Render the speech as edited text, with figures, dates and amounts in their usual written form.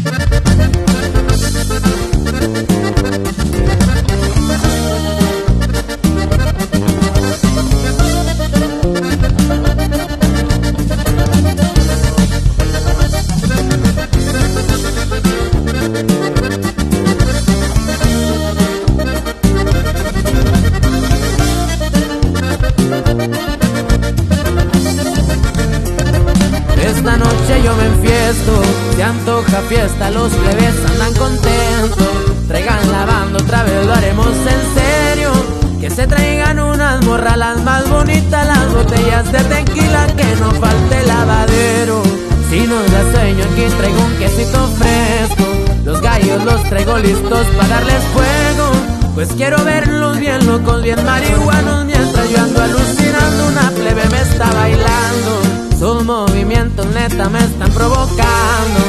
Esta noche yo me enfiesto, se antoja fiesta, los plebes andan contentos. Traigan la banda, otra vez lo haremos en serio. Que se traigan unas morras las más bonitas, las botellas de tequila, que no falte lavadero. Si nos da sueño aquí traigo un quesito fresco, los gallos los traigo listos para darles fuego. Pues quiero verlos bien locos, bien marihuanos, mientras yo ando alucinando, una plebe me está bailando. Sus movimientos neta me están provocando.